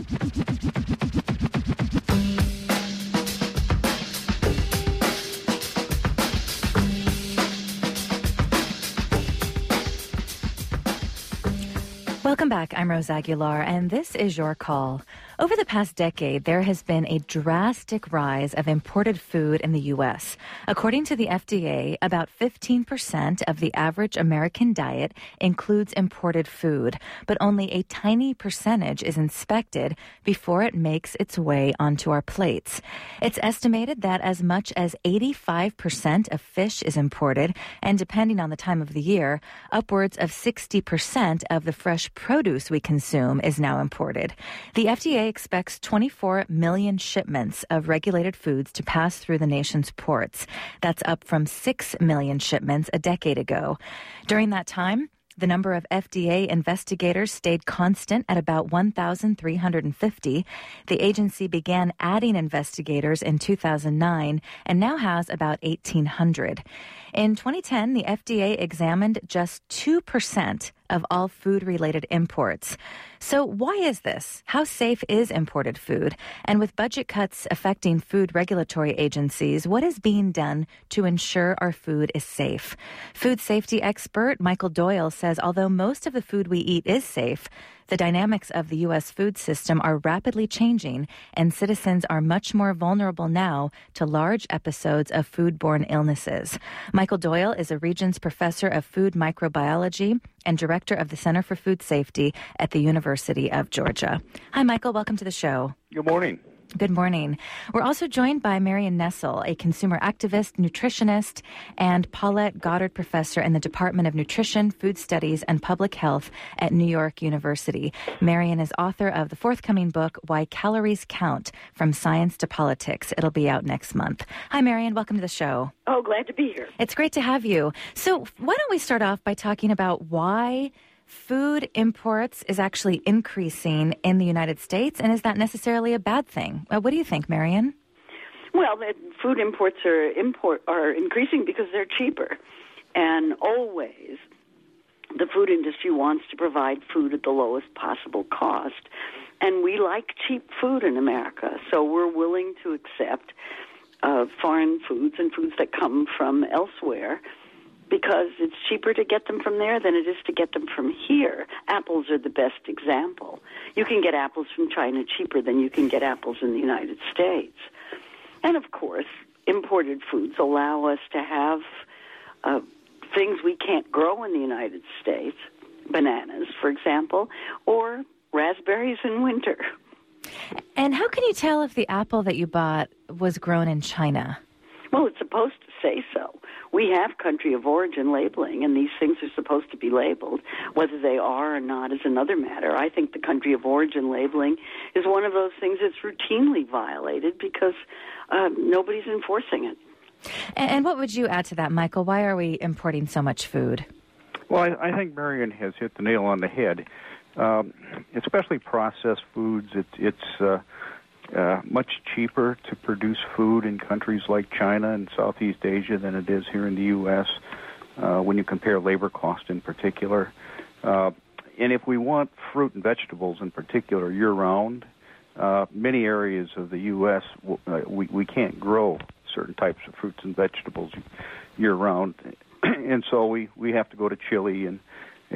Welcome back. I'm Rose Aguilar, and this is Your Call. Over the past decade, there has been a drastic rise of imported food in the U.S. According to the FDA, about 15% of the average American diet includes imported food, but only a tiny percentage is inspected before it makes its way onto our plates. It's estimated that as much as 85% of fish is imported, and depending on the time of the year, upwards of 60% of the fresh produce we consume is now imported. The FDA expects 24 million shipments of regulated foods to pass through the nation's ports. That's up from 6 million shipments a decade ago. During that time, the number of FDA investigators stayed constant at about 1,350. The agency began adding investigators in 2009 and now has about 1,800. In 2010, the FDA examined just 2% of all food-related imports. So why is this? How safe is imported food? And with budget cuts affecting food regulatory agencies, what is being done to ensure our food is safe? Food safety expert Michael Doyle says although most of the food we eat is safe, the dynamics of the U.S. food system are rapidly changing, and citizens are much more vulnerable now to large episodes of foodborne illnesses. Michael Doyle is a Regents Professor of Food Microbiology and Director of the Center for Food Safety at the University of Georgia. Hi, Michael. Welcome to the show. Good morning. Good morning. We're also joined by Marion Nessel, a consumer activist, nutritionist, and Paulette Goddard Professor in the Department of Nutrition, Food Studies, and Public Health at New York University. Marion is author of the forthcoming book, Why Calories Count, From Science to Politics. It'll be out next month. Hi, Marion. Welcome to the show. Oh, glad to be here. It's great to have you. So why don't we start off by talking about why food imports is actually increasing in the United States, and is that necessarily a bad thing? What do you think, Marion? Well, food imports are increasing because they're cheaper, and always the food industry wants to provide food at the lowest possible cost, and we like cheap food in America, so we're willing to accept foreign foods and foods that come from elsewhere, because it's cheaper to get them from there than it is to get them from here. Apples are the best example. You can get apples from China cheaper than you can get apples in the United States. And, of course, imported foods allow us to have things we can't grow in the United States, bananas, for example, or raspberries in winter. And how can you tell if the apple that you bought was grown in China? Well, it's supposed to say so. We have country of origin labeling, and these things are supposed to be labeled. Whether they are or not is another matter. I think the country of origin labeling is one of those things that's routinely violated because nobody's enforcing it. And what would you add to that, Michael? Why are we importing so much food? Well, I think Marion has hit the nail on the head. Especially processed foods, it's much cheaper to produce food in countries like China and Southeast Asia than it is here in the U.S. When you compare labor cost in particular. And if we want fruit and vegetables in particular year-round, many areas of the U.S. We can't grow certain types of fruits and vegetables year-round, and so we have to go to Chile and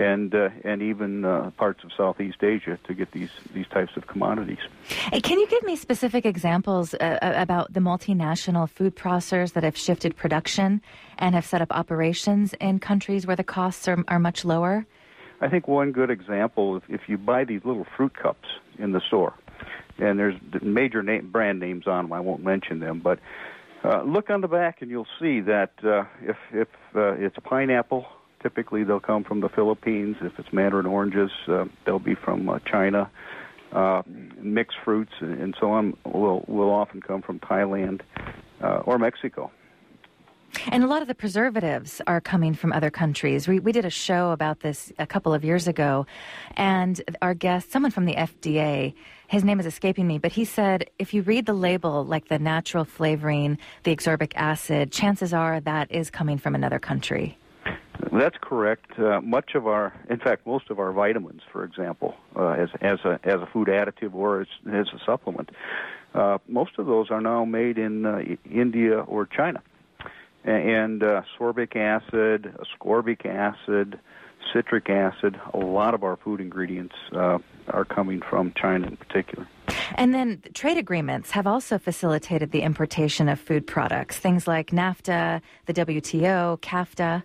even parts of Southeast Asia to get these types of commodities. Hey, can you give me specific examples about the multinational food processors that have shifted production and have set up operations in countries where the costs are much lower? I think one good example, if you buy these little fruit cups in the store, and there's major brand names on them, I won't mention them, but look on the back and you'll see that if it's pineapple, typically they'll come from the Philippines. If it's mandarin oranges, they'll be from China. Mixed fruits and so on will often come from Thailand or Mexico. And a lot of the preservatives are coming from other countries. We did a show about this a couple of years ago, and our guest, someone from the FDA, his name is escaping me, but he said if you read the label, like the natural flavoring, the ascorbic acid, chances are that is coming from another country. That's correct. Most of our vitamins, for example, as a food additive or as a supplement, most of those are now made in India or China. And sorbic acid, ascorbic acid, citric acid, a lot of our food ingredients are coming from China in particular. And then trade agreements have also facilitated the importation of food products, things like NAFTA, the WTO, CAFTA.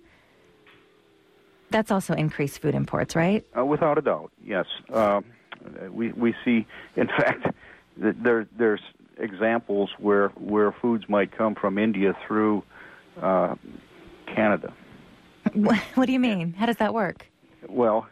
That's also increased food imports, right? Without a doubt, yes. We see, in fact, that there's examples where foods might come from India through Canada. What do you mean? How does that work? Well,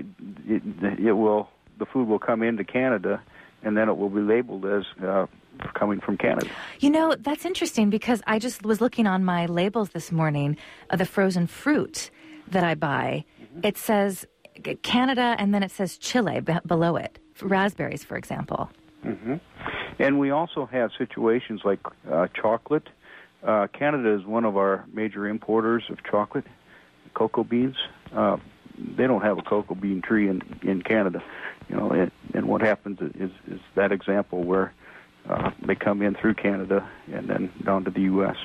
it will. The food will come into Canada, and then it will be labeled as coming from Canada. You know, that's interesting because I just was looking on my labels this morning of the frozen fruit that I buy. Mm-hmm. It says Canada, and then it says Chile below it. Raspberries, for example. Mm-hmm. And we also have situations like chocolate. Canada is one of our major importers of chocolate, cocoa beans. They don't have a cocoa bean tree in Canada, you know. And what happens is that example where they come in through Canada and then down to the U.S.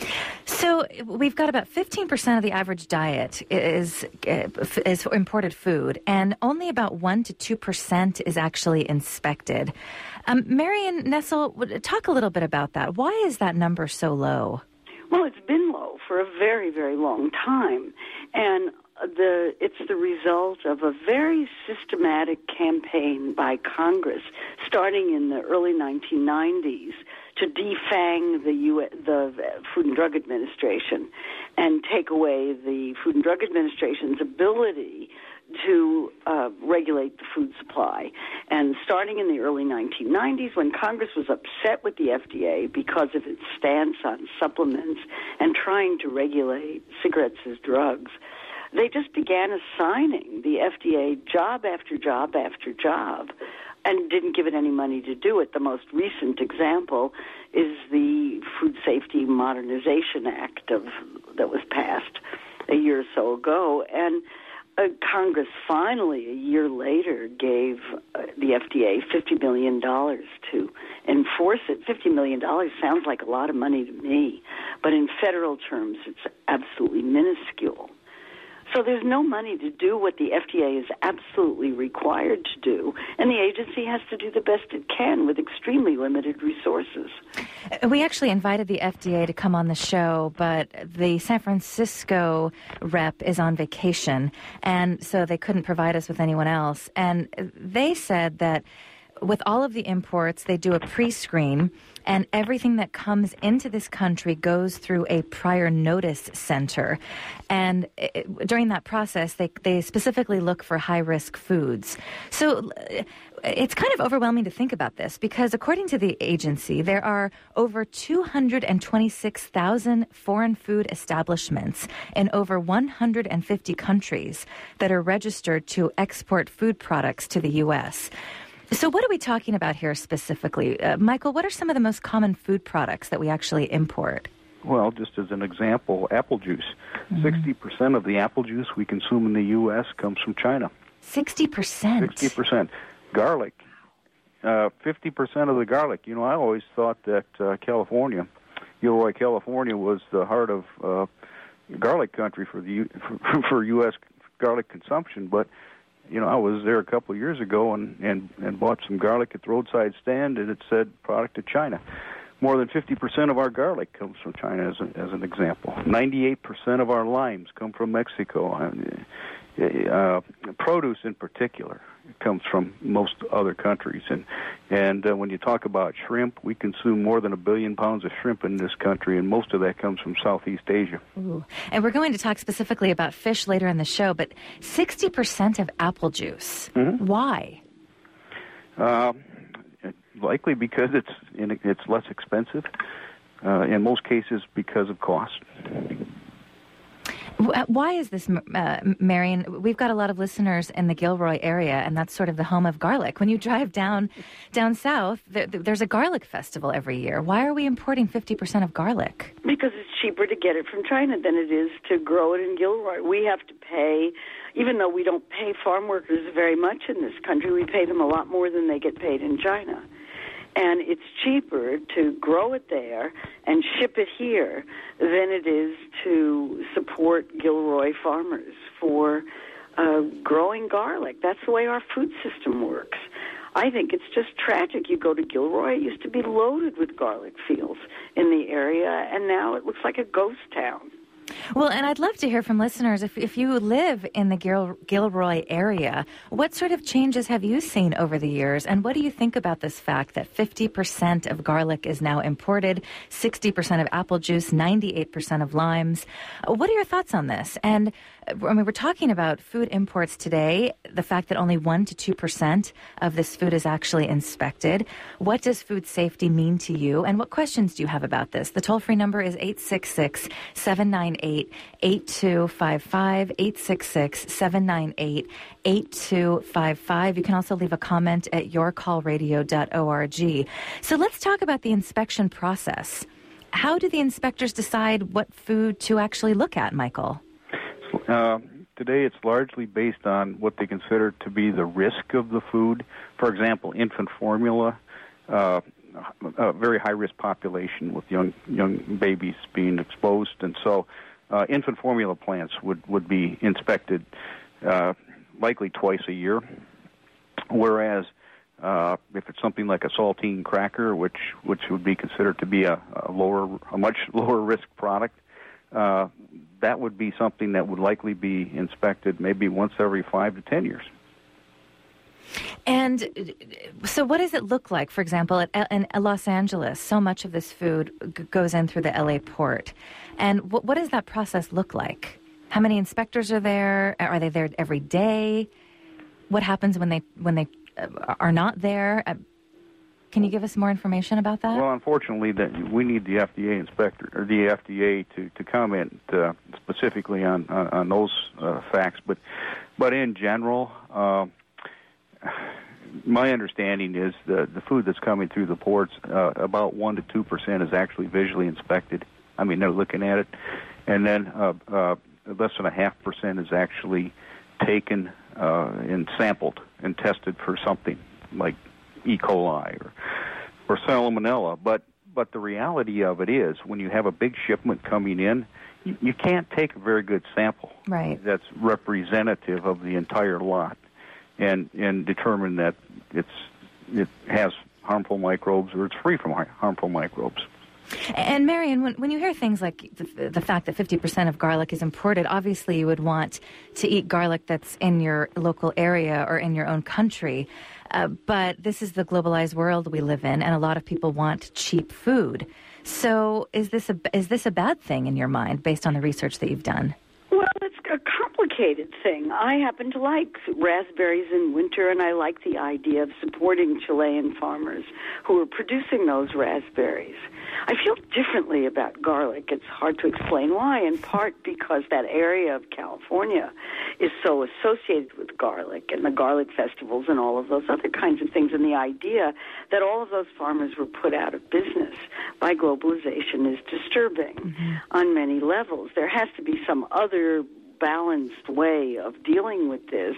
So we've got about 15% of the average diet is imported food, and only about 1 to 2% is actually inspected. Marion Nestle, talk a little bit about that. Why is that number so low? Well, it's been low for a very, very long time, and it's the result of a very systematic campaign by Congress starting in the early 1990s to defang the Food and Drug Administration and take away the Food and Drug Administration's ability to regulate the food supply. And starting in the early 1990s, when Congress was upset with the FDA because of its stance on supplements and trying to regulate cigarettes as drugs, they just began assigning the FDA job after job after job and didn't give it any money to do it. The most recent example is the Food Safety Modernization Act that was passed a year or so ago. And Congress finally, a year later, gave the FDA $50 million to enforce it. $50 million sounds like a lot of money to me, but in federal terms, it's absolutely minuscule. So there's no money to do what the FDA is absolutely required to do, and the agency has to do the best it can with extremely limited resources. We actually invited the FDA to come on the show, but the San Francisco rep is on vacation, and so they couldn't provide us with anyone else. And they said that with all of the imports, they do a pre-screen, and everything that comes into this country goes through a prior notice center. And during that process, they specifically look for high-risk foods. So it's kind of overwhelming to think about this because according to the agency, there are over 226,000 foreign food establishments in over 150 countries that are registered to export food products to the U.S. So what are we talking about here specifically? Michael, what are some of the most common food products that we actually import? Well, just as an example, apple juice. 60% of the apple juice we consume in the U.S. comes from China. 60%? 60%. Garlic. 50% of the garlic. You know, I always thought that California was the heart of garlic country for U.S. garlic consumption, but you know, I was there a couple of years ago and bought some garlic at the roadside stand, and it said product of China. More than 50% of our garlic comes from China, as an example. 98% of our limes come from Mexico. Produce in particular comes from most other countries. And when you talk about shrimp, we consume more than 1 billion pounds of shrimp in this country, and most of that comes from Southeast Asia. Ooh. And we're going to talk specifically about fish later in the show, but 60% of apple juice. Mm-hmm. Why? Likely because it's less expensive. In most cases, because of cost. Why is this, Marion? We've got a lot of listeners in the Gilroy area, and that's sort of the home of garlic. When you drive down south, there's a garlic festival every year. Why are we importing 50% of garlic? Because it's cheaper to get it from China than it is to grow it in Gilroy. We have to pay, even though we don't pay farm workers very much in this country, we pay them a lot more than they get paid in China. And it's cheaper to grow it there and ship it here than it is to support Gilroy farmers for growing garlic. That's the way our food system works. I think it's just tragic. You go to Gilroy, it used to be loaded with garlic fields in the area, and now it looks like a ghost town. Well, and I'd love to hear from listeners, if you live in the Gilroy area, what sort of changes have you seen over the years? And what do you think about this fact that 50% of garlic is now imported, 60% of apple juice, 98% of limes? What are your thoughts on this? And I mean, we're talking about food imports today, the fact that only 1% to 2% of this food is actually inspected. What does food safety mean to you? And what questions do you have about this? The toll-free number is 866-798-8255, 866-798-8255. You can also leave a comment at yourcallradio.org. So let's talk about the inspection process. How do the inspectors decide what food to actually look at, Michael? Today it's largely based on what they consider to be the risk of the food. For example, infant formula, a very high-risk population with young babies being exposed. And so infant formula plants would be inspected likely twice a year, whereas if it's something like a saltine cracker, which would be considered to be a much lower risk product, that would be something that would likely be inspected maybe once every 5 to 10 years. And so what does it look like? For example, in Los Angeles, so much of this food goes in through the LA port. And what does that process look like? How many inspectors are there? Are they there every day? What happens when they are not there? Can you give us more information about that? Well, unfortunately, we need the FDA inspector or the FDA to comment specifically on those facts. But in general, my understanding is the food that's coming through the ports, about 1% to 2% is actually visually inspected. I mean, they're looking at it, and then less than 0.5% is actually taken and sampled and tested for something like E. coli or salmonella. But the reality of it is, when you have a big shipment coming in, you can't take a very good sample that's representative of the entire lot and determine that it has harmful microbes or it's free from harmful microbes. And Marion, when you hear things like the fact that 50% of garlic is imported, obviously you would want to eat garlic that's in your local area or in your own country. But this is the globalized world we live in, and a lot of people want cheap food. So is this a bad thing in your mind, based on the research that you've done? Well, it's a complicated thing. I happen to like raspberries in winter, and I like the idea of supporting Chilean farmers who are producing those raspberries. I feel differently about garlic. It's hard to explain why, in part because that area of California is so associated with garlic and the garlic festivals and all of those other kinds of things, and the idea that all of those farmers were put out of business by globalization is disturbing on many levels. There has to be some other balanced way of dealing with this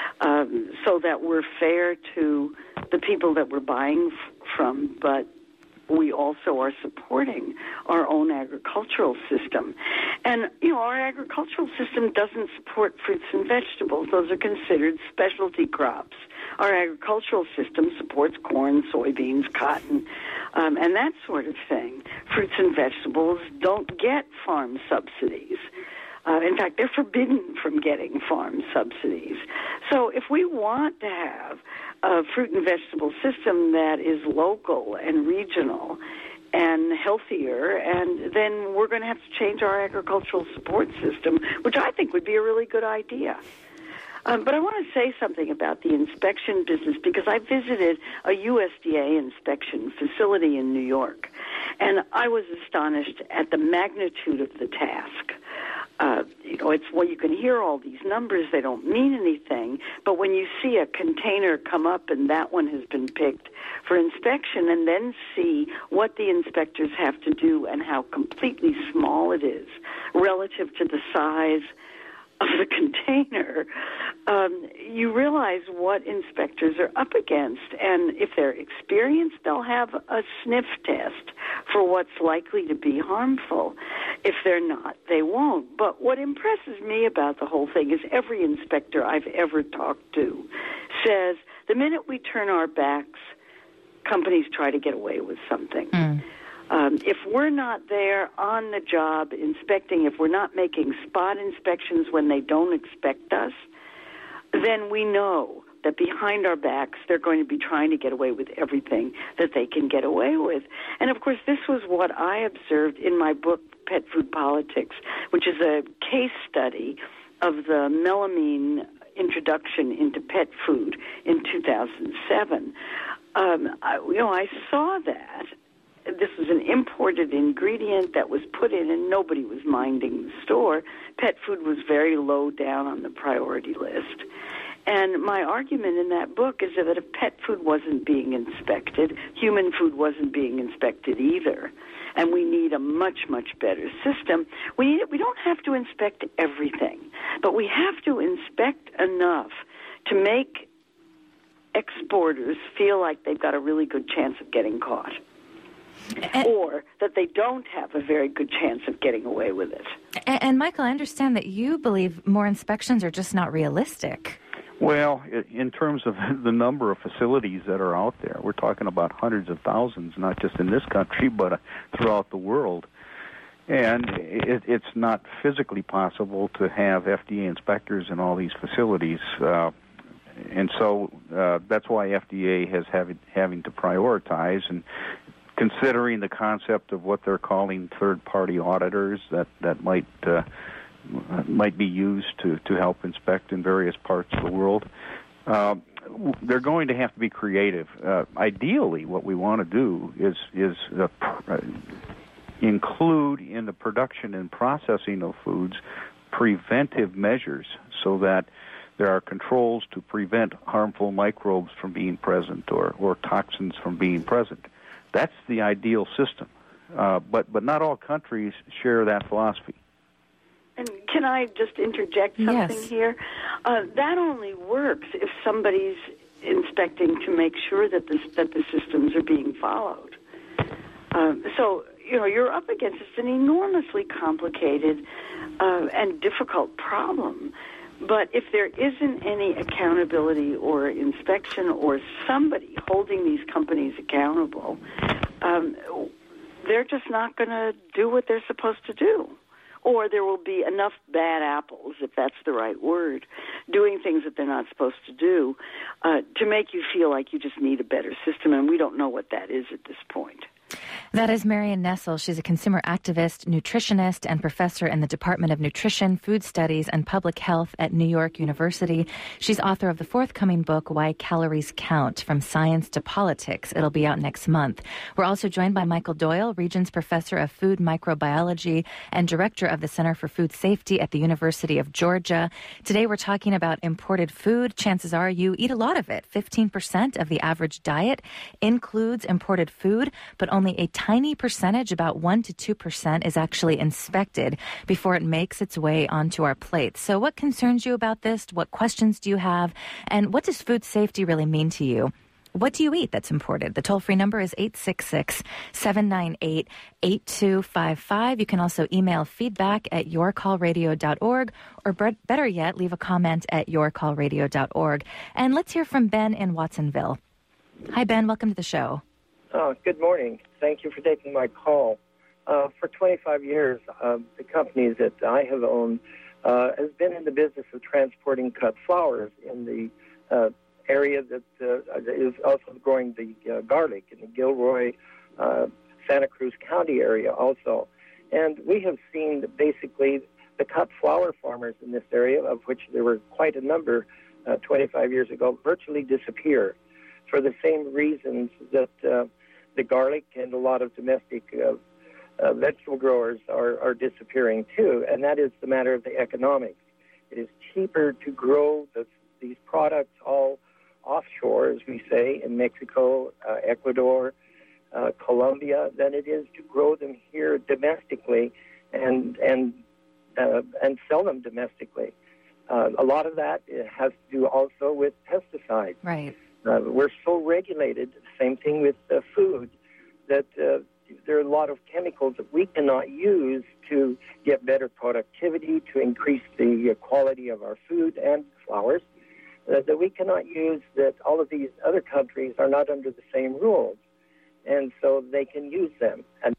so that we're fair to the people that we're buying from, but we also are supporting our own agricultural system. And, our agricultural system doesn't support fruits and vegetables. Those are considered specialty crops. Our agricultural system supports corn, soybeans, cotton, and that sort of thing. Fruits and vegetables don't get farm subsidies. In fact, they're forbidden from getting farm subsidies. So if we want to have a fruit and vegetable system that is local and regional and healthier, and then we're going to have to change our agricultural support system, which I think would be a really good idea. But I want to say something about the inspection business, because I visited a USDA inspection facility in New York, and I was astonished at the magnitude of the task. it's you can hear all these numbers, they don't mean anything, but when you see a container come up and that one has been picked for inspection, and then see what the inspectors have to do and how completely small it is relative to the size of the container, you realize what inspectors are up against. And if they're experienced, they'll have a sniff test for what's likely to be harmful. If they're not, they won't. But what impresses me about the whole thing is every inspector I've ever talked to says the minute we turn our backs, companies try to get away with something. If we're not there on the job inspecting, if we're not making spot inspections when they don't expect us, then we know that behind our backs they're going to be trying to get away with everything that they can get away with. And, of course, this was what I observed in my book, Pet Food Politics, which is a case study of the melamine introduction into pet food in 2007. I saw that. This was an imported ingredient that was put in, and nobody was minding the store. Pet food was very low down on the priority list. And my argument in that book is that if pet food wasn't being inspected, human food wasn't being inspected either. And we need a much, much better system. We don't have to inspect everything, but we have to inspect enough to make exporters feel like they've got a really good chance of getting caught. Or that they don't have a very good chance of getting away with it. And Michael, I understand that you believe more inspections are just not realistic. Well, in terms of the number of facilities that are out there, we're talking about hundreds of thousands, not just in this country, but throughout the world. And it's not physically possible to have FDA inspectors in all these facilities. And so that's why FDA has having to prioritize, and considering the concept of what they're calling third-party auditors that might be used to help inspect in various parts of the world. They're going to have to be creative. Ideally, what we want to do is include in the production and processing of foods preventive measures so that there are controls to prevent harmful microbes from being present or toxins from being present. That's the ideal system. But not all countries share that philosophy. And can I just interject something here? That only works if somebody's inspecting to make sure that the systems are being followed. So, you're up against an enormously complicated and difficult problem. But if there isn't any accountability or inspection or somebody holding these companies accountable, they're just not going to do what they're supposed to do. Or there will be enough bad apples, if that's the right word, doing things that they're not supposed to do to make you feel like you just need a better system, and we don't know what that is at this point. That is Marion Nestle. She's a consumer activist, nutritionist, and professor in the Department of Nutrition, Food Studies, and Public Health at New York University. She's author of the forthcoming book, Why Calories Count, From Science to Politics. It'll be out next month. We're also joined by Michael Doyle, Regents Professor of Food Microbiology and Director of the Center for Food Safety at the University of Georgia. Today we're talking about imported food. Chances are you eat a lot of it. 15% of the average diet includes imported food, but only a tiny percentage, about 1 to 2%, is actually inspected before it makes its way onto our plates. So what concerns you about this? What questions do you have? And what does food safety really mean to you? What do you eat that's imported? The toll-free number is 866-798-8255. You can also email feedback@yourcallradio.org, or better yet, leave a comment at yourcallradio.org. And let's hear from Ben in Watsonville. Hi, Ben. Welcome to the show. Good morning. Thank you for taking my call. For 25 years, the company that I have owned has been in the business of transporting cut flowers in the area that is also growing the garlic in the Gilroy, Santa Cruz County area also. And we have seen basically the cut flower farmers in this area, of which there were quite a number 25 years ago, virtually disappear for the same reasons that the garlic and a lot of domestic vegetable growers are disappearing too, and that is the matter of the economics. It is cheaper to grow these products all offshore, as we say, in Mexico, Ecuador, Colombia, than it is to grow them here domestically and sell them domestically. A lot of that has to do also with pesticides. Right. We're so regulated, same thing with food, that there are a lot of chemicals that we cannot use to get better productivity, to increase the quality of our food and flowers, that we cannot use, that all of these other countries are not under the same rules, and so they can use them. And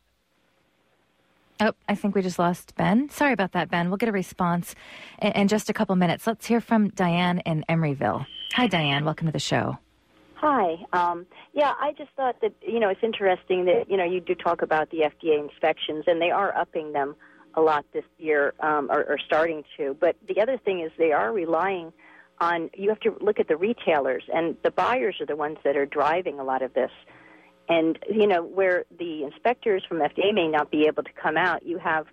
oh, I think we just lost Ben. Sorry about that, Ben. We'll get a response in just a couple minutes. Let's hear from Diane in Emeryville. Hi, Diane. Welcome to the show. Hi. I just thought that, it's interesting that, you do talk about the FDA inspections, and they are upping them a lot this year, or starting to. But the other thing is they are relying on, you have to look at the retailers, and the buyers are the ones that are driving a lot of this. And, where the inspectors from FDA may not be able to come out, you have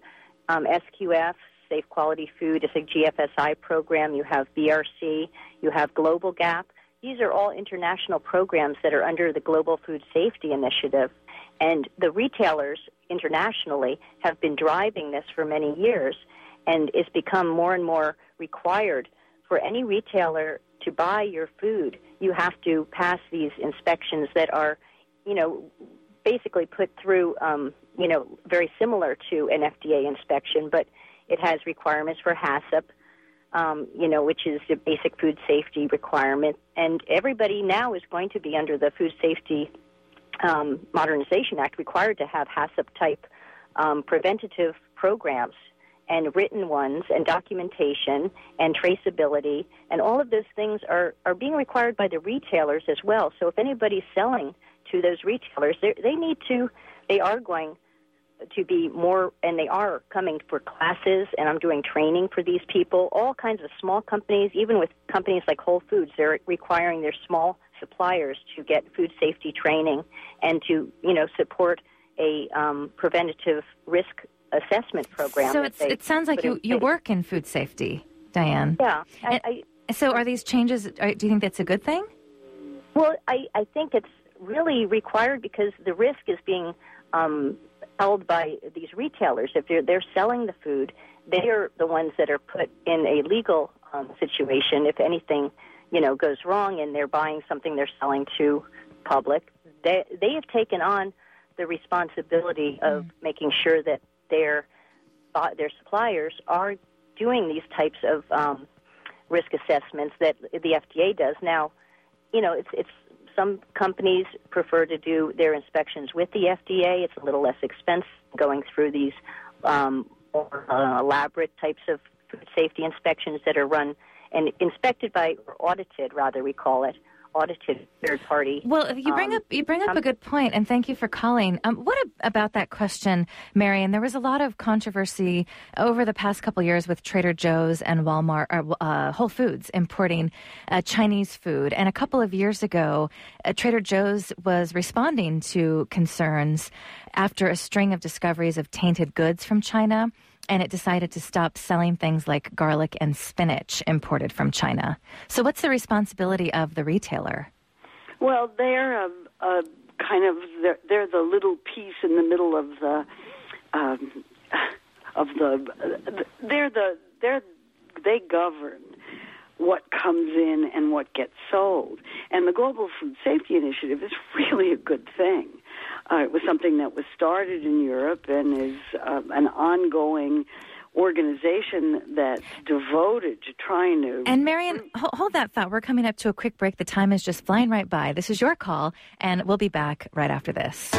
SQF, Safe Quality Food, it's a GFSI program, you have BRC, you have Global Gap. These are all international programs that are under the Global Food Safety Initiative. And the retailers internationally have been driving this for many years, and it's become more and more required for any retailer to buy your food. You have to pass these inspections that are, basically put through, very similar to an FDA inspection, but it has requirements for HACCP, which is the basic food safety requirement. And everybody now is going to be under the Food Safety Modernization Act required to have HACCP-type preventative programs and written ones and documentation and traceability. And all of those things are being required by the retailers as well. So if anybody's selling to those retailers, they are going to be more, and they are coming for classes, and I'm doing training for these people. All kinds of small companies, even with companies like Whole Foods, they're requiring their small suppliers to get food safety training and to, support a preventative risk assessment program. So it sounds like you work in food safety, Diane. Yeah. So are these changes, do you think that's a good thing? Well, I think it's really required because the risk is being held by these retailers. If they're selling the food, they are the ones that are put in a legal situation. If anything, goes wrong and they're buying something they're selling to public, they have taken on the responsibility of making sure that their suppliers are doing these types of risk assessments that the FDA does. Now, it's some companies prefer to do their inspections with the FDA. It's a little less expensive going through these more elaborate types of food safety inspections that are run and inspected by, or audited, rather, we call it, audited third party. Well, you bring up a good point, and thank you for calling. What about that question, Marion? There was a lot of controversy over the past couple years with Trader Joe's and Walmart, Whole Foods importing Chinese food, and a couple of years ago, Trader Joe's was responding to concerns after a string of discoveries of tainted goods from China, and it decided to stop selling things like garlic and spinach imported from China. So what's the responsibility of the retailer? Well, they're they're the little piece in the middle of they govern what comes in and what gets sold. And the Global Food Safety Initiative is really a good thing. It was something that was started in Europe and is an ongoing organization that's devoted to trying to... And Marion, hold that thought. We're coming up to a quick break. The time is just flying right by. This is Your Call, and we'll be back right after this.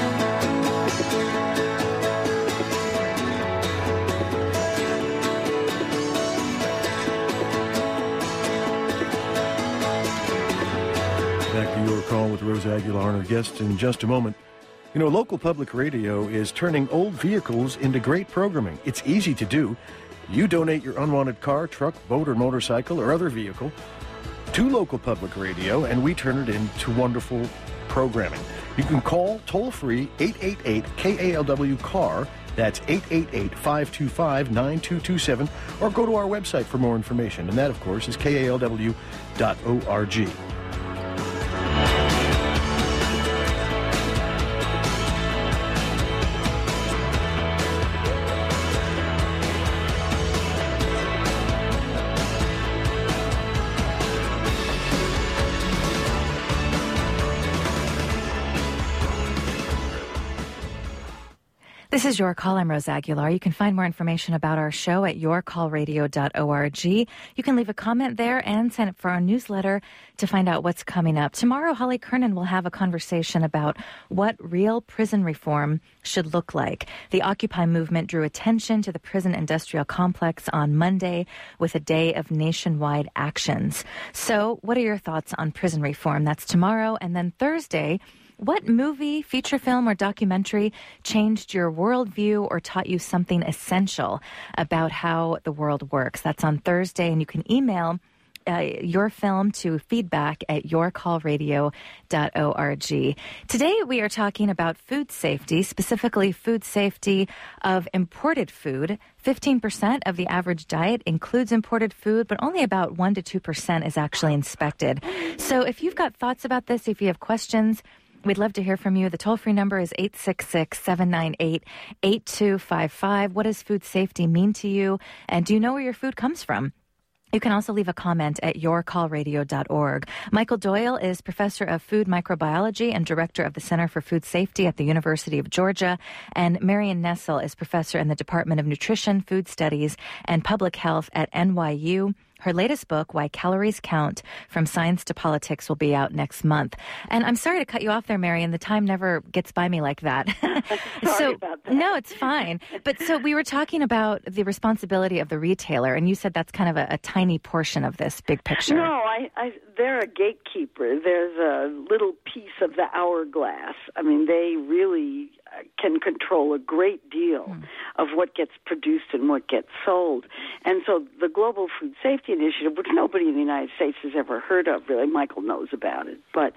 Back to Your Call with Rose Aguilar and her guests in just a moment. Local public radio is turning old vehicles into great programming. It's easy to do. You donate your unwanted car, truck, boat, or motorcycle, or other vehicle to local public radio, and we turn it into wonderful programming. You can call toll-free 888-KALW-CAR. That's 888-525-9227. Or go to our website for more information. And that, of course, is KALW.org. This is Your Call. I'm Rose Aguilar. You can find more information about our show at yourcallradio.org. You can leave a comment there and sign up for our newsletter to find out what's coming up. Tomorrow, Holly Kernan will have a conversation about what real prison reform should look like. The Occupy movement drew attention to the prison industrial complex on Monday with a day of nationwide actions. So what are your thoughts on prison reform? That's tomorrow. And then Thursday, what movie, feature film, or documentary changed your worldview or taught you something essential about how the world works? That's on Thursday, and you can email your film to feedback@yourcallradio.org. Today, we are talking about food safety, specifically food safety of imported food. 15% of the average diet includes imported food, but only about 1% to 2% is actually inspected. So if you've got thoughts about this, if you have questions, we'd love to hear from you. The toll-free number is 866-798-8255. What does food safety mean to you? And do you know where your food comes from? You can also leave a comment at yourcallradio.org. Michael Doyle is professor of food microbiology and director of the Center for Food Safety at the University of Georgia. And Marion Nessel is professor in the Department of Nutrition, Food Studies, and Public Health at NYU. Her latest book, Why Calories Count, From Science to Politics, will be out next month. And I'm sorry to cut you off there, Marion. The time never gets by me like that. Sorry about that. No, it's fine. But so we were talking about the responsibility of the retailer, and you said that's kind of a tiny portion of this big picture. No, they're a gatekeeper. There's a little piece of the hourglass. I mean, they really can control a great deal of what gets produced and what gets sold. And so the Global Food Safety Initiative, which nobody in the United States has ever heard of, really, Michael knows about it, but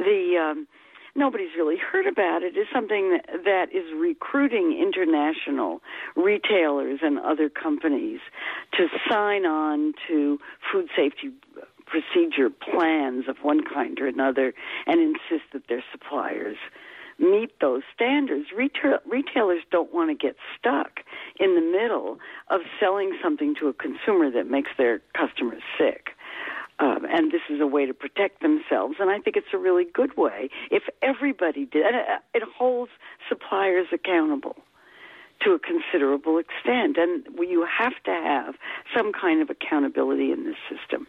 nobody's really heard about it, is something that is recruiting international retailers and other companies to sign on to food safety procedure plans of one kind or another and insist that their suppliers meet those standards. Retailers don't want to get stuck in the middle of selling something to a consumer that makes their customers sick. And this is a way to protect themselves, and I think it's a really good way. If everybody did, and it holds suppliers accountable to a considerable extent, and you have to have some kind of accountability in this system.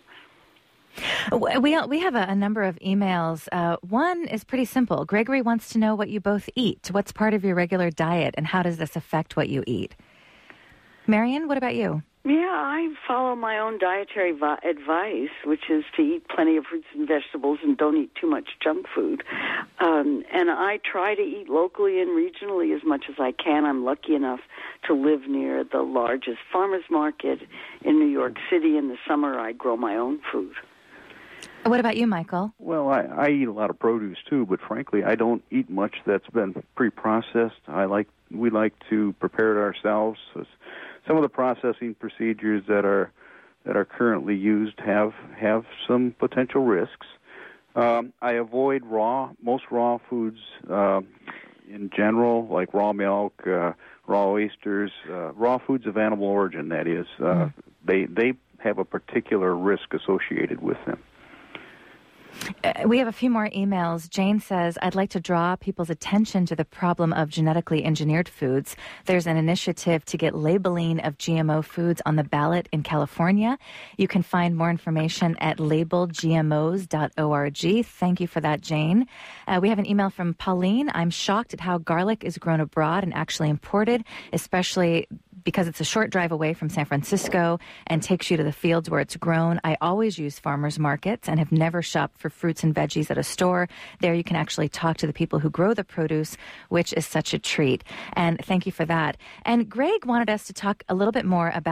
We have a number of emails. One is pretty simple. Gregory wants to know what you both eat. What's part of your regular diet, and how does this affect what you eat? Marion, what about you? Yeah, I follow my own dietary advice, which is to eat plenty of fruits and vegetables and don't eat too much junk food. And I try to eat locally and regionally as much as I can. I'm lucky enough to live near the largest farmers market in New York City. In the summer, I grow my own food. What about you, Michael? Well, I eat a lot of produce too, but frankly, I don't eat much that's been pre-processed. We like to prepare it ourselves. Some of the processing procedures that are currently used have some potential risks. I avoid most raw foods in general, like raw milk, raw oysters, raw foods of animal origin. That is, they have a particular risk associated with them. We have a few more emails. Jane says, I'd like to draw people's attention to the problem of genetically engineered foods. There's an initiative to get labeling of GMO foods on the ballot in California. You can find more information at labelgmos.org. Thank you for that, Jane. We have an email from Pauline. I'm shocked at how garlic is grown abroad and actually imported, especially because it's a short drive away from San Francisco and takes you to the fields where it's grown. I always use farmers markets and have never shopped for fruits and veggies at a store. There you can actually talk to the people who grow the produce, which is such a treat. And thank you for that. And Greg wanted us to talk a little bit more about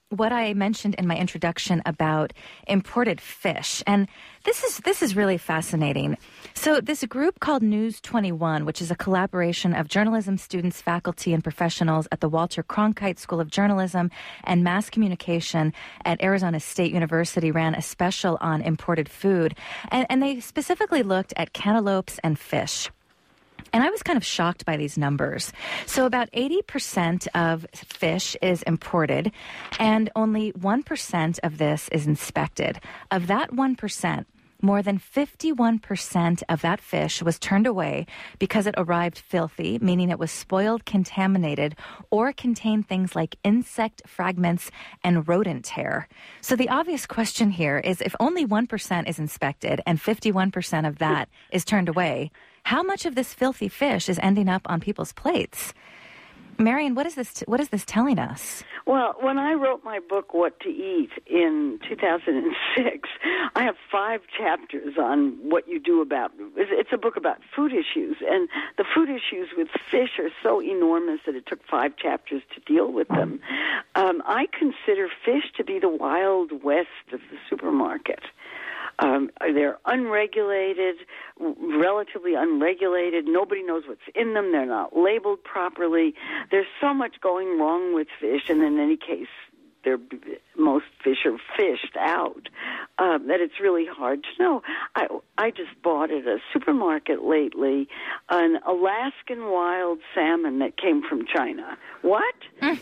what I mentioned in my introduction about imported fish. And this is really fascinating. So this group called News 21, which is a collaboration of journalism students, faculty, and professionals at the Walter Cronkite School of Journalism and Mass Communication at Arizona State University, ran a special on imported food. And they specifically looked at cantaloupes and fish. And I was kind of shocked by these numbers. So about 80% of fish is imported, and only 1% of this is inspected. Of that 1%, more than 51% of that fish was turned away because it arrived filthy, meaning it was spoiled, contaminated, or contained things like insect fragments and rodent hair. So the obvious question here is, if only 1% is inspected and 51% of that is turned away, how much of this filthy fish is ending up on people's plates? Marion, what is this telling us? Well, when I wrote my book, What to Eat, in 2006, I have 5 chapters on what you do about it. It's a book about food issues, and the food issues with fish are so enormous that it took 5 chapters to deal with them. I consider fish to be the Wild West of the supermarket. They're unregulated, relatively unregulated. Nobody knows what's in them. They're not labeled properly. There's so much going wrong with fish, and in any case, most fish are fished out, that it's really hard to know. I just bought at a supermarket lately an Alaskan wild salmon that came from China. What?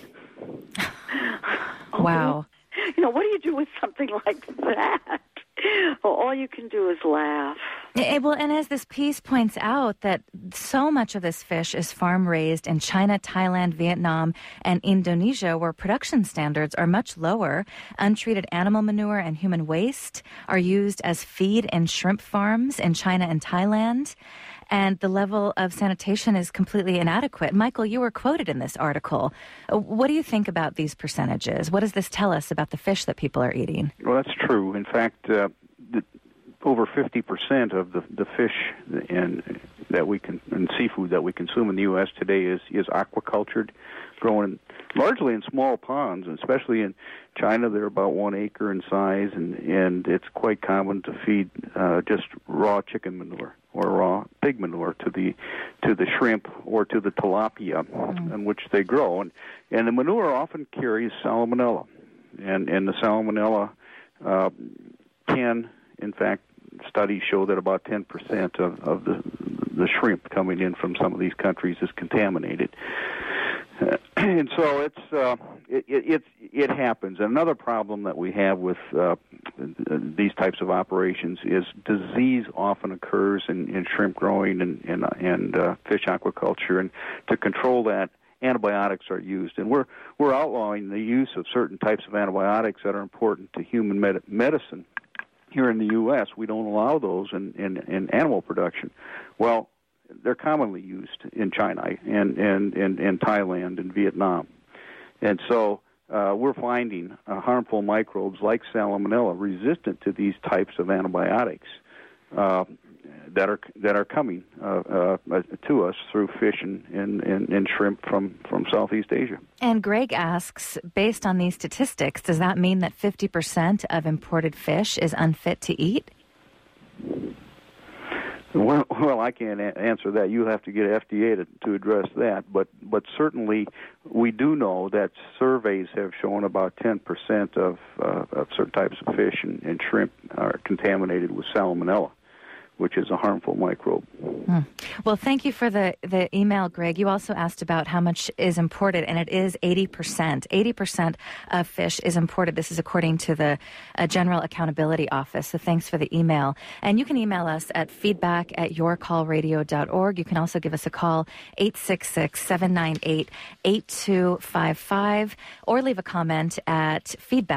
Wow. What do you do with something like that? Well, all you can do is laugh. Well, and as this piece points out, that so much of this fish is farm-raised in China, Thailand, Vietnam, and Indonesia, where production standards are much lower. Untreated animal manure and human waste are used as feed in shrimp farms in China and Thailand. And the level of sanitation is completely inadequate. Michael, you were quoted in this article. What do you think about these percentages? What does this tell us about the fish that people are eating? Well, that's true. In fact, over 50% of the fish and seafood that we consume in the U.S. today is aquacultured, grown largely in small ponds, and especially in China. They're about 1 acre in size, and it's quite common to feed just raw chicken manure or raw pig manure to the shrimp or to the tilapia in which they grow, and the manure often carries salmonella, and the salmonella can, in fact, studies show that about 10% of the shrimp coming in from some of these countries is contaminated. And so it happens. Another problem that we have with these types of operations is disease often occurs in shrimp growing and fish aquaculture, and to control that, antibiotics are used, and we're outlawing the use of certain types of antibiotics that are important to human medicine. Here in the U.S., we don't allow those in animal production. Well, they're commonly used in China and Thailand and Vietnam. And so we're finding harmful microbes like salmonella resistant to these types of antibiotics that are coming to us through fish and shrimp from Southeast Asia. And Greg asks, based on these statistics, does that mean that 50% of imported fish is unfit to eat? Well, I can't answer that. You have to get FDA to address that. But certainly, we do know that surveys have shown about 10% of certain types of fish and shrimp are contaminated with salmonella, which is a harmful microbe. Well, thank you for the email, Greg. You also asked about how much is imported, and it is 80%. 80% of fish is imported. This is according to the General Accountability Office. So thanks for the email. And you can email us at feedback@yourcallradio.org. You can also give us a call, 866-798-8255, or leave a comment at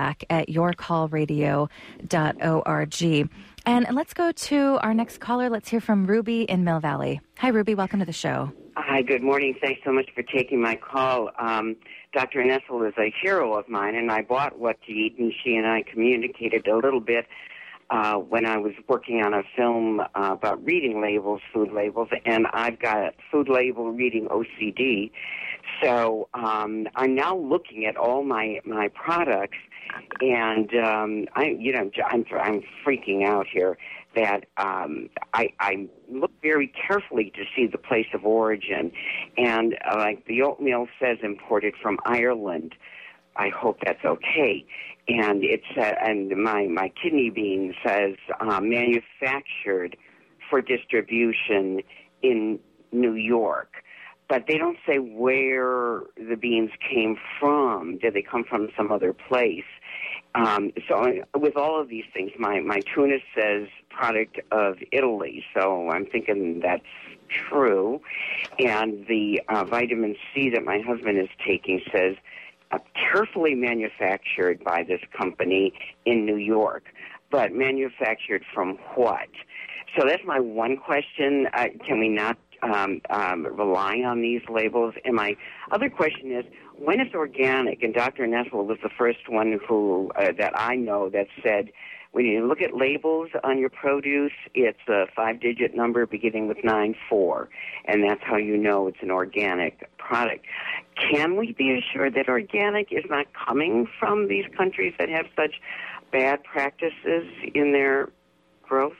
feedback@yourcallradio.org. And let's go to our next caller. Let's hear from Ruby in Mill Valley. Hi, Ruby. Welcome to the show. Hi, good morning. Thanks so much for taking my call. Dr. Nessel is a hero of mine, and I bought What to Eat, and she and I communicated a little bit. when I was working on a film about reading labels, food labels, and I've got food label reading OCD. So I'm now looking at all my products, and I'm freaking out here that I look very carefully to see the place of origin, and like the oatmeal says imported from Ireland. I hope that's okay. And it's and my kidney bean says manufactured for distribution in New York. But they don't say where the beans came from. Did they come from some other place? So with all of these things, my tuna says product of Italy. So I'm thinking that's true. And the vitamin C that my husband is taking says carefully manufactured by this company in New York. But manufactured from what? So that's my one question. Can we not rely on these labels? And my other question is, when it's organic, and Dr. Neswell was the first one who that I know that said, when you look at labels on your produce, it's a 5-digit number beginning with 94, and that's how you know it's an organic product. Can we be assured that organic is not coming from these countries that have such bad practices in their growth?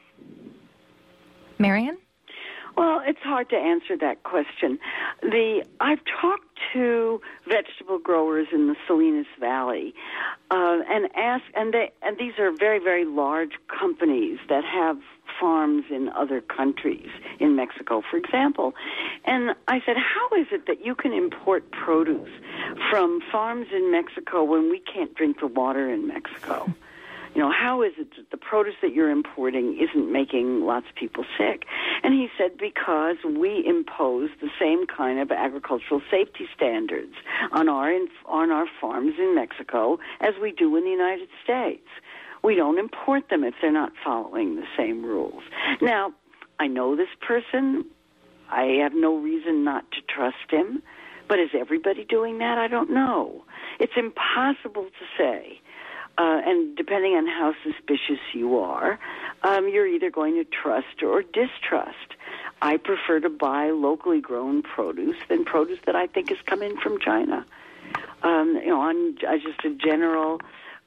Marion? Well, it's hard to answer that question. I've talked to vegetable growers in the Salinas Valley, and asked, and these are very, very large companies that have farms in other countries, in Mexico, for example. And I said, how is it that you can import produce from farms in Mexico when we can't drink the water in Mexico? You know, how is it that the produce that you're importing isn't making lots of people sick? And he said, because we impose the same kind of agricultural safety standards on our farms in Mexico as we do in the United States. We don't import them if they're not following the same rules. Now, I know this person. I have no reason not to trust him. But is everybody doing that? I don't know. It's impossible to say. And depending on how suspicious you are, you're either going to trust or distrust. I prefer to buy locally grown produce than produce that I think has come in from China. On just a general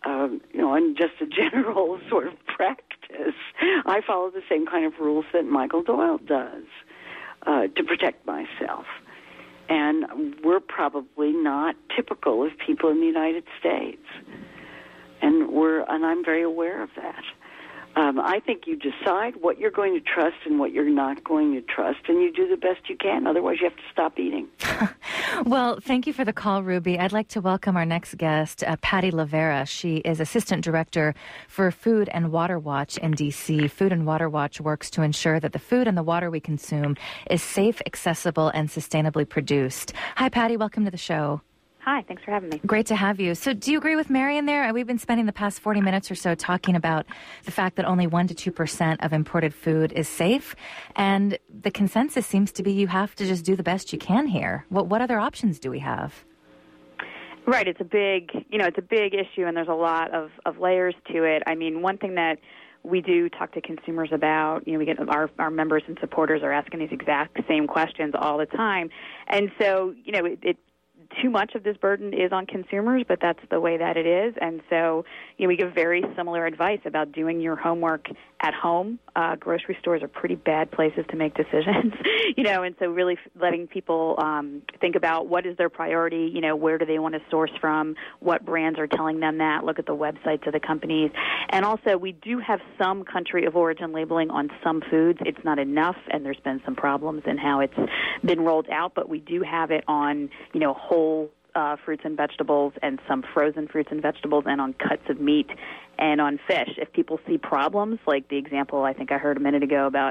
sort of practice, I follow the same kind of rules that Michael Doyle does to protect myself. And we're probably not typical of people in the United States. And I'm very aware of that. I think you decide what you're going to trust and what you're not going to trust, and you do the best you can. Otherwise, you have to stop eating. Well, thank you for the call, Ruby. I'd like to welcome our next guest, Patty Lavera. She is Assistant Director for Food and Water Watch in D.C. Food and Water Watch works to ensure that the food and the water we consume is safe, accessible, and sustainably produced. Hi, Patty. Welcome to the show. Hi, thanks for having me. Great to have you. So do you agree with Marion there? We've been spending the past 40 minutes or so talking about the fact that only 1% to 2% of imported food is safe, and the consensus seems to be you have to just do the best you can here. What other options do we have? Right, it's a big issue, and there's a lot of layers to it. I mean, one thing that we do talk to consumers about, we get our members and supporters are asking these exact same questions all the time, and so too much of this burden is on consumers, but that's the way that it is. And so, we give very similar advice about doing your homework at home. Grocery stores are pretty bad places to make decisions, and so really letting people think about what is their priority, where do they want to source from, what brands are telling them that, look at the websites of the companies. And also, we do have some country of origin labeling on some foods. It's not enough, and there's been some problems in how it's been rolled out, but we do have it on, whole fruits and vegetables and some frozen fruits and vegetables and on cuts of meat and on fish. If people see problems, like the example I think I heard a minute ago about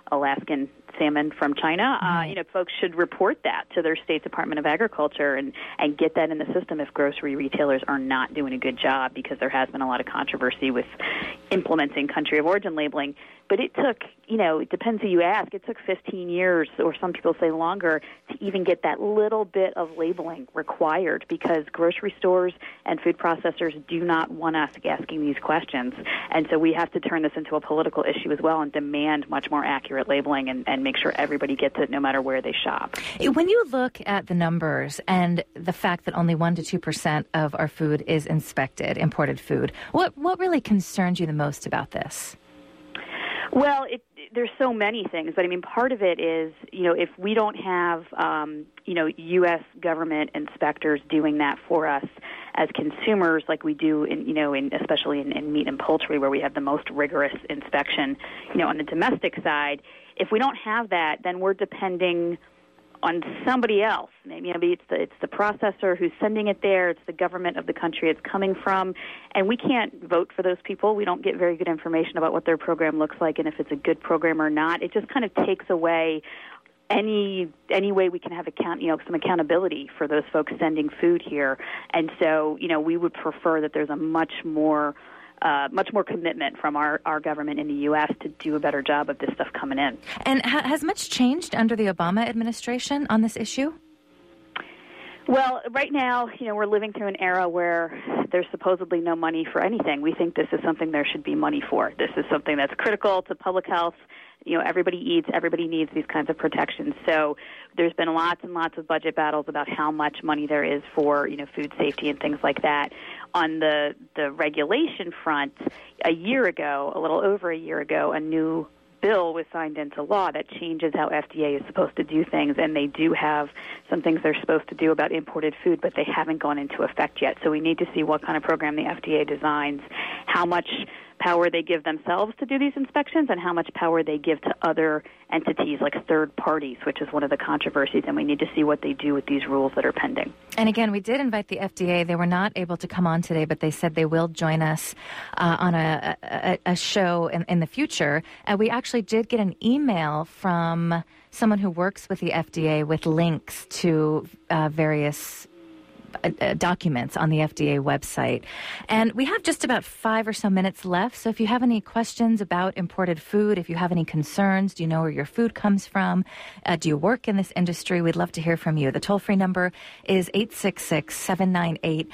Alaskan salmon from China. Right. Folks should report that to their state Department of Agriculture and get that in the system if grocery retailers are not doing a good job, because there has been a lot of controversy with implementing country of origin labeling. But it took, it depends who you ask, it took 15 years, or some people say longer, to even get that little bit of labeling required, because grocery stores and food processors do not want us asking these questions. And so we have to turn this into a political issue as well and demand much more accurate labeling and make sure everybody gets it no matter where they shop. When you look at the numbers and the fact that only 1% to 2% of our food is inspected, imported food, what really concerns you the most about this? Well, there's so many things, but part of it is, if we don't have, U.S. government inspectors doing that for us as consumers, like we do especially in meat and poultry, where we have the most rigorous inspection, on the domestic side. If we don't have that, then we're depending on somebody else. Maybe it's the processor who's sending it there. It's the government of the country it's coming from, and we can't vote for those people. We don't get very good information about what their program looks like and if it's a good program or not. It just kind of takes away any way we can have some accountability for those folks sending food here. And so, we would prefer that there's a much more commitment from our government in the U.S. to do a better job of this stuff coming in. And has much changed under the Obama administration on this issue? Well, right now, we're living through an era where there's supposedly no money for anything. We think this is something there should be money for. This is something that's critical to public health. Everybody eats, everybody needs these kinds of protections. So there's been lots and lots of budget battles about how much money there is for, food safety and things like that. On the regulation front, a little over a year ago, a new bill was signed into law that changes how FDA is supposed to do things, and they do have some things they're supposed to do about imported food, but they haven't gone into effect yet. So we need to see what kind of program the FDA designs, how much power they give themselves to do these inspections, and how much power they give to other entities like third parties, which is one of the controversies, and we need to see what they do with these rules that are pending. And again, we did invite the FDA. They were not able to come on today, but they said they will join us on a show in the future. We actually did get an email from someone who works with the FDA with links to various documents on the FDA website. And we have just about 5 or so minutes left. So if you have any questions about imported food, if you have any concerns, do you know where your food comes from? Do you work in this industry? We'd love to hear from you. The toll-free number is 866-798-8255,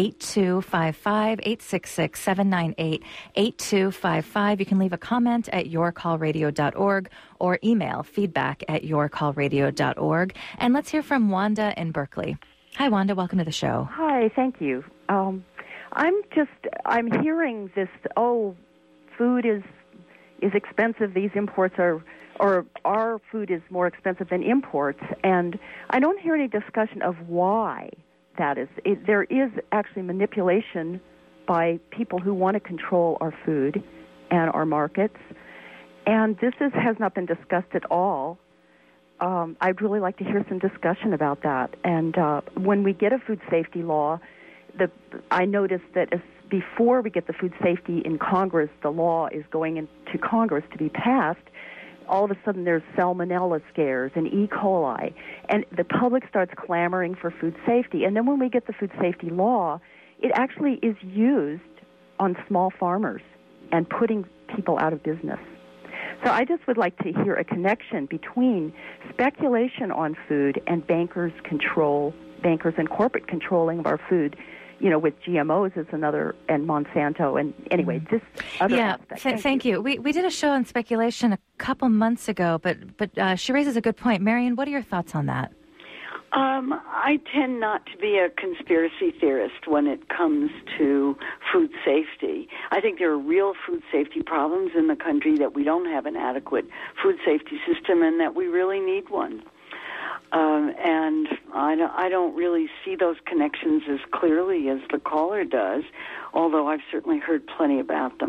866-798-8255. You can leave a comment at yourcallradio.org or email feedback@yourcallradio.org. And let's hear from Wanda in Berkeley. Hi, Wanda. Welcome to the show. Hi, thank you. I'm hearing this, food is expensive. These imports or our food is more expensive than imports. And I don't hear any discussion of why that is. There is actually manipulation by people who want to control our food and our markets. And this has not been discussed at all. I'd really like to hear some discussion about that. And when we get a food safety law, I noticed that before we get the food safety in Congress, the law is going into Congress to be passed. All of a sudden there's salmonella scares and E. coli, and the public starts clamoring for food safety. And then when we get the food safety law, it actually is used on small farmers and putting people out of business. So I just would like to hear a connection between speculation on food and bankers and corporate controlling of our food, with GMOs is another, and Monsanto, and anyway, this other aspect. Thank you. We did a show on speculation a couple months ago, but she raises a good point. Marion, what are your thoughts on that? I tend not to be a conspiracy theorist when it comes to food safety. I think there are real food safety problems in the country, that we don't have an adequate food safety system and that we really need one. And I don't really see those connections as clearly as the caller does, although I've certainly heard plenty about them.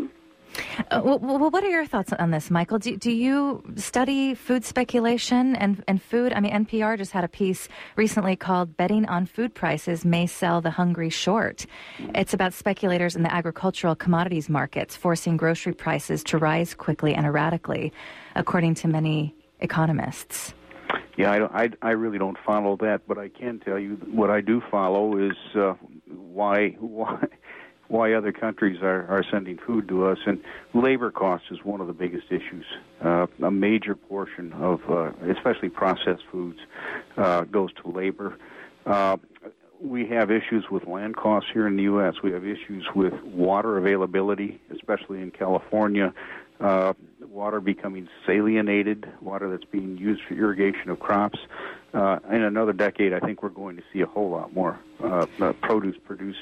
Well, what are your thoughts on this, Michael? Do you study food speculation and food? I mean, NPR just had a piece recently called "Betting on Food Prices May Sell the Hungry Short." It's about speculators in the agricultural commodities markets forcing grocery prices to rise quickly and erratically, according to many economists. Yeah, I really don't follow that, but I can tell you what I do follow is why other countries are sending food to us, and labor costs is one of the biggest issues. A major portion of, especially processed foods, goes to labor. We have issues with land costs here in the U.S. We have issues with water availability, especially in California. Water becoming salinated, water that's being used for irrigation of crops. In another decade, I think we're going to see a whole lot more produce produced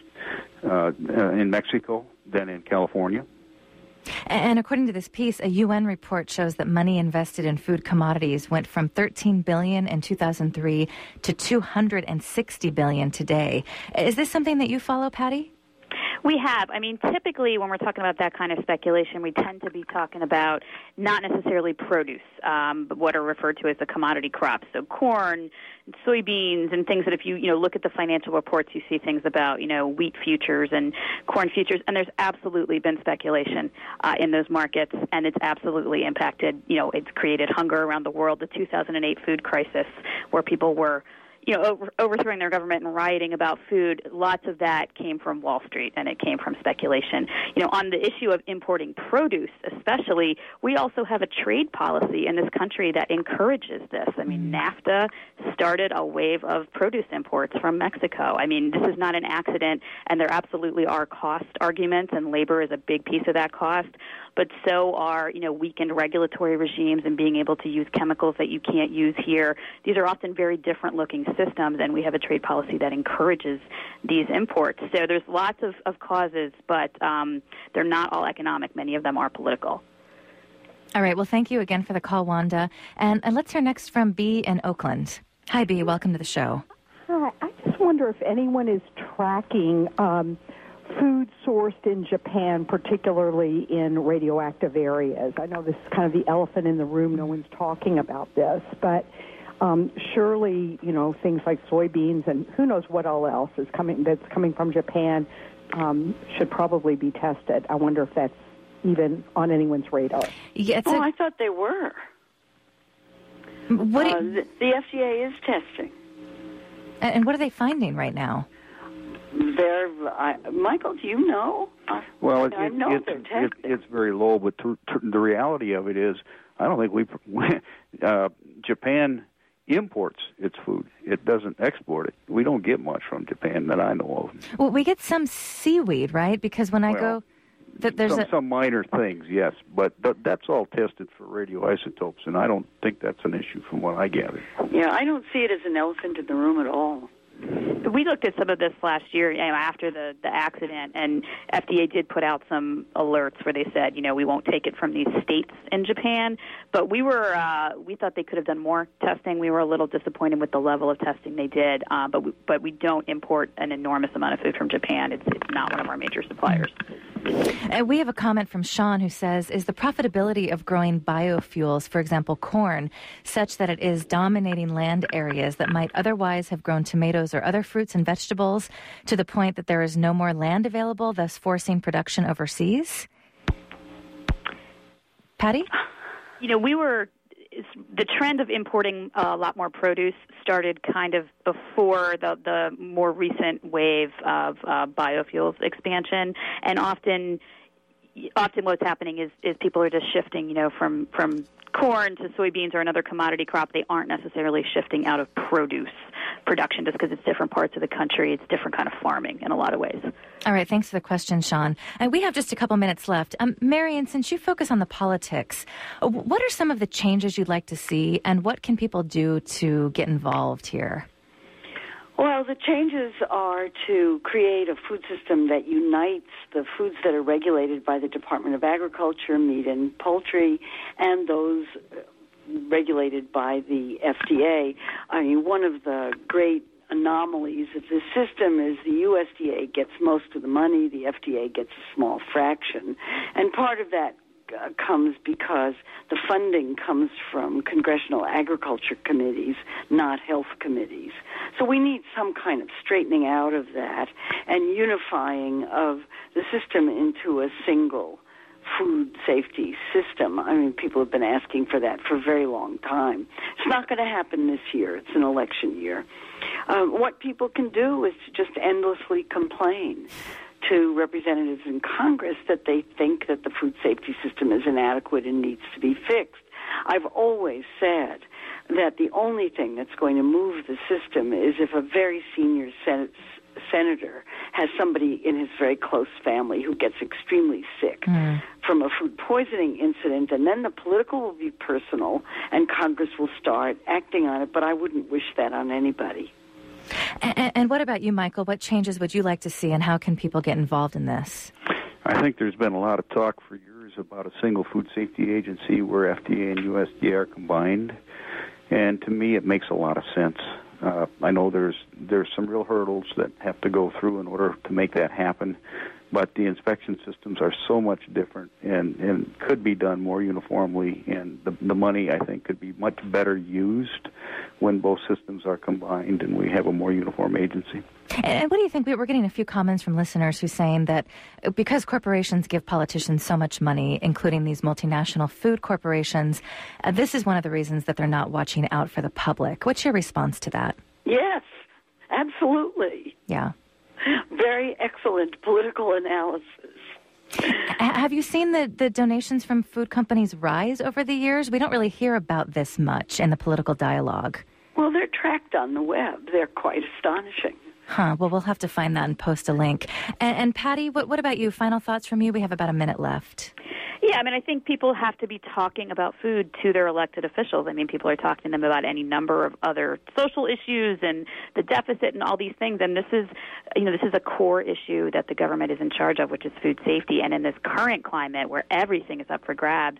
in Mexico than in California. And according to this piece, a UN report shows that money invested in food commodities went from $13 billion in 2003 to $260 billion today. Is this something that you follow, Patty? We have. I mean, typically when we're talking about that kind of speculation, we tend to be talking about not necessarily produce, but what are referred to as the commodity crops. So corn, and soybeans, and things that if you look at the financial reports, you see things about, wheat futures and corn futures. And there's absolutely been speculation in those markets, and it's absolutely impacted, it's created hunger around the world. The 2008 food crisis, where people were overthrowing their government and rioting about food, lots of that came from Wall Street, and it came from speculation. On the issue of importing produce especially, we also have a trade policy in this country that encourages this. I mean, NAFTA started a wave of produce imports from Mexico. I mean, this is not an accident, and there absolutely are cost arguments, and labor is a big piece of that cost. But so are, weakened regulatory regimes and being able to use chemicals that you can't use here. These are often very different-looking systems, and we have a trade policy that encourages these imports. So there's lots of causes, but they're not all economic. Many of them are political. All right. Well, thank you again for the call, Wanda. And let's hear next from Bea in Oakland. Hi, Bea. Welcome to the show. Hi. I just wonder if anyone is tracking food sourced in Japan, particularly in radioactive areas. I know this is kind of the elephant in the room. No one's talking about this, but surely, things like soybeans and who knows what all else is that's coming from Japan should probably be tested. I wonder if that's even on anyone's radar. Yeah, I thought they were. The FDA is testing. And what are they finding right now? Michael, do you know? Well, I know they're testing. It's very low, but the reality of it is, I don't think Japan imports its food. It doesn't export it. We don't get much from Japan that I know of. Well, we get some seaweed, right? Because when I go... There's some minor things, yes, but that's all tested for radioisotopes, and I don't think that's an issue from what I gather. Yeah, I don't see it as an elephant in the room at all. We looked at some of this last year, after the accident, and FDA did put out some alerts where they said, we won't take it from these states in Japan. But we thought they could have done more testing. We were a little disappointed with the level of testing they did, but we don't import an enormous amount of food from Japan. It's not one of our major suppliers. We have a comment from Sean who says, is the profitability of growing biofuels, for example, corn, such that it is dominating land areas that might otherwise have grown tomatoes or other fruits and vegetables to the point that there is no more land available, thus forcing production overseas? Patty? The trend of importing a lot more produce started kind of before the more recent wave of biofuels expansion, and often what's happening is people are just shifting, from corn to soybeans or another commodity crop. They aren't necessarily shifting out of produce production just because it's different parts of the country. It's different kind of farming in a lot of ways. All right. Thanks for the question, Sean. We have just a couple minutes left. Marion, since you focus on the politics, what are some of the changes you'd like to see, and what can people do to get involved here? Well, the changes are to create a food system that unites the foods that are regulated by the Department of Agriculture, meat and poultry, and those regulated by the FDA. I mean, one of the great anomalies of this system is the USDA gets most of the money, the FDA gets a small fraction, and part of that comes because the funding comes from congressional agriculture committees, not health committees. So we need some kind of straightening out of that and unifying of the system into a single food safety system. I mean, people have been asking for that for a very long time. It's not going to happen this year. It's an election year. What people can do is to just endlessly complain to representatives in Congress that they think that the food safety system is inadequate and needs to be fixed. I've always said that the only thing that's going to move the system is if a very senior senator has somebody in his very close family who gets extremely sick from a food poisoning incident, and then the political will be personal and Congress will start acting on it, but I wouldn't wish that on anybody. And what about you, Michael? What changes would you like to see, and how can people get involved in this? I think there's been a lot of talk for years about a single food safety agency where FDA and USDA are combined, and to me it makes a lot of sense. I know there's some real hurdles that have to go through in order to make that happen, but the inspection systems are so much different and could be done more uniformly, and the money, I think, could be much better used when both systems are combined and we have a more uniform agency. And what do you think? We're getting a few comments from listeners who are saying that because corporations give politicians so much money, including these multinational food corporations, this is one of the reasons that they're not watching out for the public. What's your response to that? Yes, absolutely. Yeah. Very excellent political analysis. Have you seen the donations from food companies rise over the years? We don't really hear about this much in the political dialogue. Well, they're tracked on the web. They're quite astonishing. Huh. Well, we'll have to find that and post a link. And Patty, what about you? Final thoughts from you? We have about a minute left. Yeah, I mean, I think people have to be talking about food to their elected officials. I mean, people are talking to them about any number of other social issues and the deficit and all these things. And this is a core issue that the government is in charge of, which is food safety. And in this current climate where everything is up for grabs,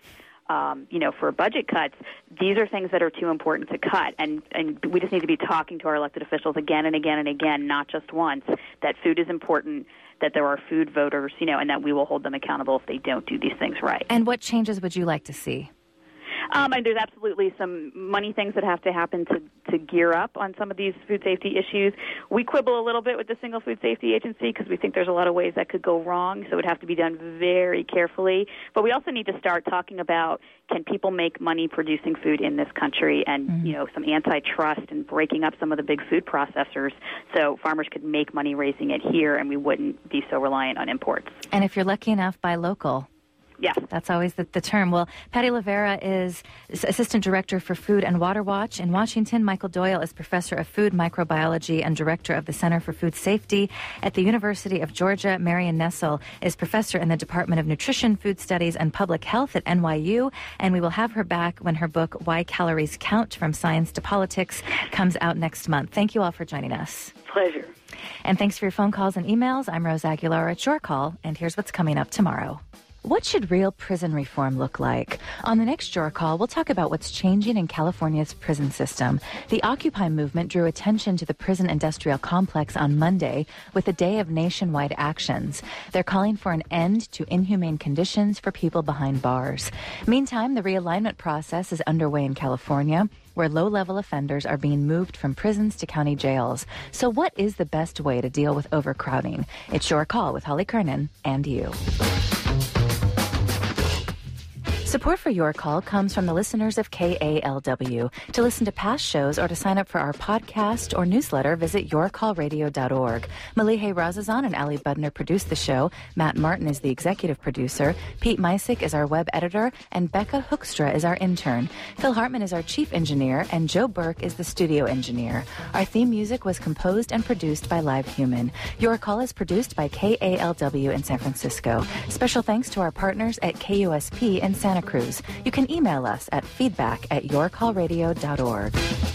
for budget cuts, these are things that are too important to cut. And we just need to be talking to our elected officials again and again and again, not just once, that food is important, that there are food voters, and that we will hold them accountable if they don't do these things right. And what changes would you like to see? And there's absolutely some money things that have to happen to gear up on some of these food safety issues. We quibble a little bit with the single food safety agency because we think there's a lot of ways that could go wrong, so it would have to be done very carefully. But we also need to start talking about, can people make money producing food in this country, and some antitrust and breaking up some of the big food processors so farmers could make money raising it here and we wouldn't be so reliant on imports. And if you're lucky enough, buy local. Yeah. That's always the term. Well, Patty Levera is Assistant Director for Food and Water Watch in Washington. Michael Doyle is Professor of Food Microbiology and Director of the Center for Food Safety at the University of Georgia. Marion Nessel is Professor in the Department of Nutrition, Food Studies, and Public Health at NYU. And we will have her back when her book, Why Calories Count, From Science to Politics, comes out next month. Thank you all for joining us. Pleasure. And thanks for your phone calls and emails. I'm Rose Aguilar. It's your call, and here's what's coming up tomorrow. What should real prison reform look like? On the next Your Call, we'll talk about what's changing in California's prison system. The Occupy movement drew attention to the prison industrial complex on Monday with a day of nationwide actions. They're calling for an end to inhumane conditions for people behind bars. Meantime, the realignment process is underway in California, where low-level offenders are being moved from prisons to county jails. So what is the best way to deal with overcrowding? It's Your Call with Holly Kernan and you. Support for Your Call comes from the listeners of KALW. To listen to past shows or to sign up for our podcast or newsletter, visit yourcallradio.org. Malihe Razazan and Ali Budner produce the show. Matt Martin is the executive producer. Pete Meisick is our web editor, and Becca Hoekstra is our intern. Phil Hartman is our chief engineer, and Joe Burke is the studio engineer. Our theme music was composed and produced by Live Human. Your Call is produced by KALW in San Francisco. Special thanks to our partners at KUSP in Santa Cruz. You can email us at feedback@yourcallradio.org.